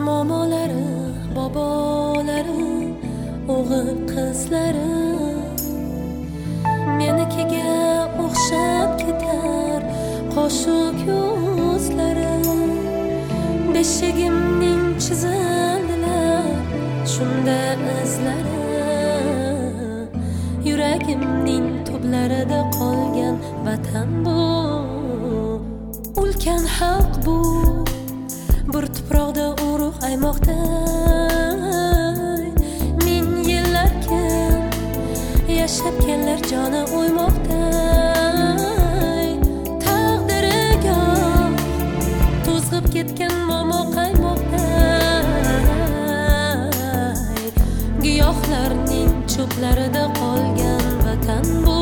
Momolari, bobolari, o'g'il qizlari menikiga o'xshab ketar qo'shiq yuzlari. Beshigimning chizildilar shunda izlari. Yuragimning tublarida qolgan vatan bu, ulkan xalq bu. Bir tuproqda urug' aymoqda, ming yillarkin yashab kellar joni o'ymoqda. Taqdiriga to'zg'ib ketgan momo qaymoqda. Giyohlarning cho'plarida qolgan vatan bu.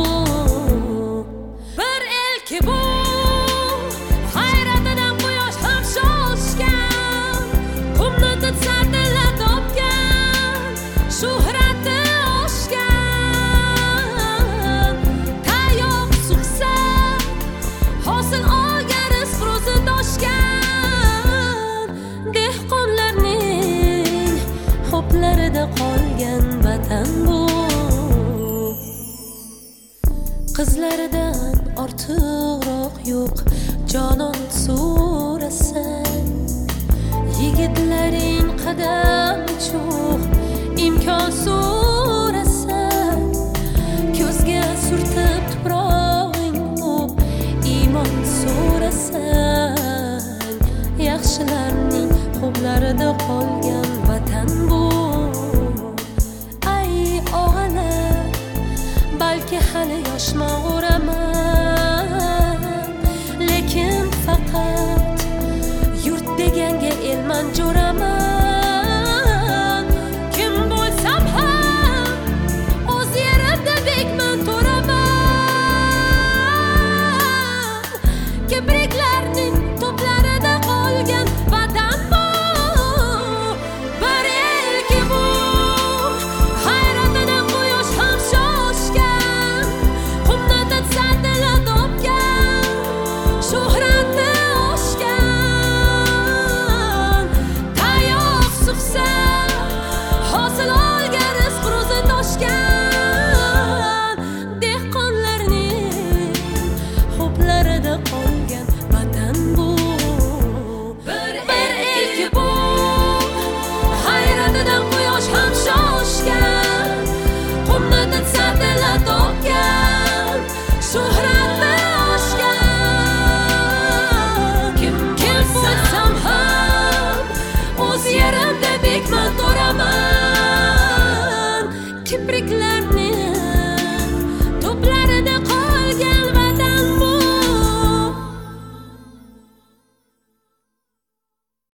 Bir elki bu qolgan vatan bu. Qizlaridan ortiqroq yo'q jonon so'rasan. Yigitlaring qadam cho'q imkon so'rasan. Ko'zga surtib tuprog'ing o'p iymon so'rasan. Yaxshilarning xo'blarida qolgan vatan bu. Balki hali yoshman o'raman, lekin faqat yurt deganga elman jo'ra.